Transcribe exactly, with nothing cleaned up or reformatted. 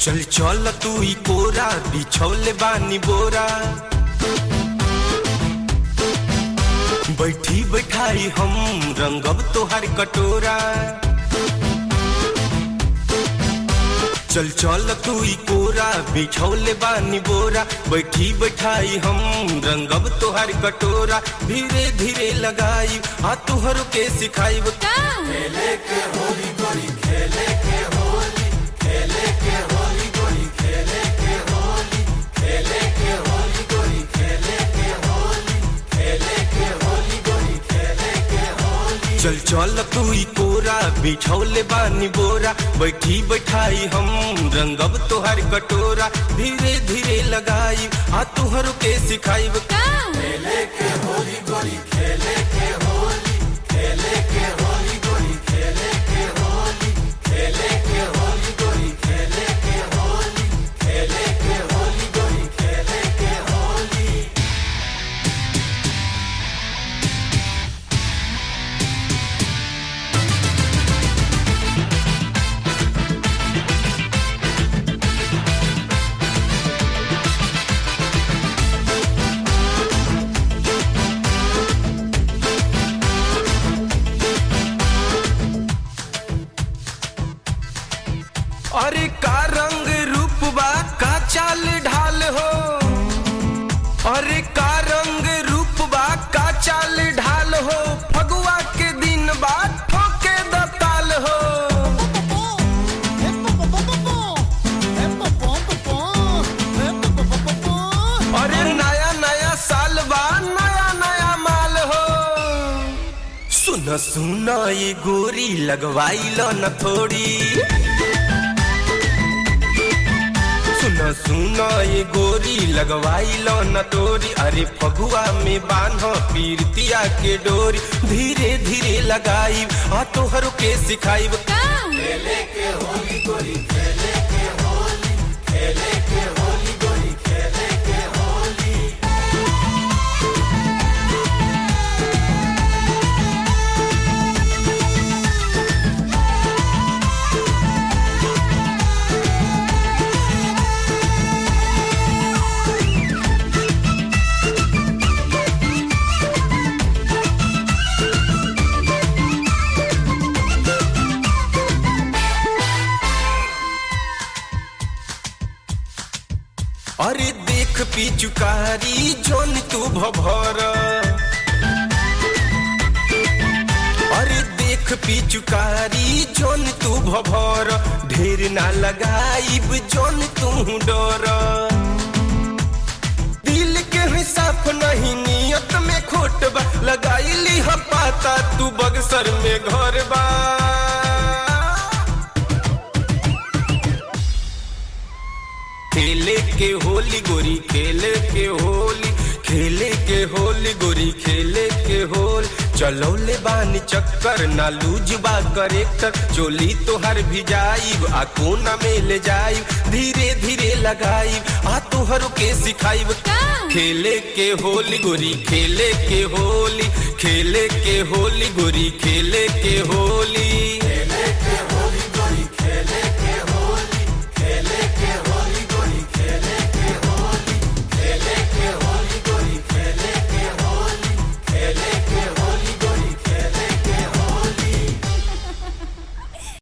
चल चल तू ही कोरा बिछौले बानी बोरा बैठी बैठाई हम रंगब तोहार कटोरा चल चल तू ही कोरा बिछौले बानी बोरा बैठी बैठाई हम रंगब तोहार कटोरा धीरे धीरे लगाई आ तुहर के सिखाई खेले के होली गोरी खेले के होली खेले के होली गोरी खेले के होली खेले के होली गोरी खेले के होली खेले के होली गोरी खेले के होली चल चल तू ही कोरा बिछौले बानी बोरा बैठी बैठाई हम रंगब तोहार कटोरा धीरे धीरे लगाई आ तुहर के सिखाई खेले के होली गोरी खेले के होली खेले के होली गोरी खेले के होली खेले के होली गोरी खेले के होली खेले के होली गोरी खेले के होली अरे का रंग रूप बा का चाल ढाल हो अरे का रंग रूप बा का चाल ढाल हो फगुआ के दिन बा ठोके द ताल हो अरे नया नया साल बा नया नया माल हो सुन सुन ये गोरी लगवाई लो न थोड़ी सुना सुना ये गोरी लगवाई लो न तोरी अरे फगुआ में बांधो पीरतिया के डोरी धीरे धीरे लगाई आ तोहर के सिखाई खेले के होली गोरी खेले के होली खेले के होली गोरी खेले के होली अरे देख पिचुकारी जोन तू भभर अरे देख पिचुकारी जोन तू भभर ढेर ना लगाइब जोन तू डर दिल के हिसाब नहीं नियत में खोट बा लगाइली ह पाता तू बक्सर में घर बा खेले के होली गोरी खेले के होली खेले के होली गोरी खेले के होल चलौले बानी चक्कर ना लूजबा करेक्टर चोली तोहर भिजाई आ कोना में ले जाई धीरे धीरे लगाई आ तोहर के सिखाई खेले के होली गोरी खेले के होली खेले के होली गोरी खेले के होली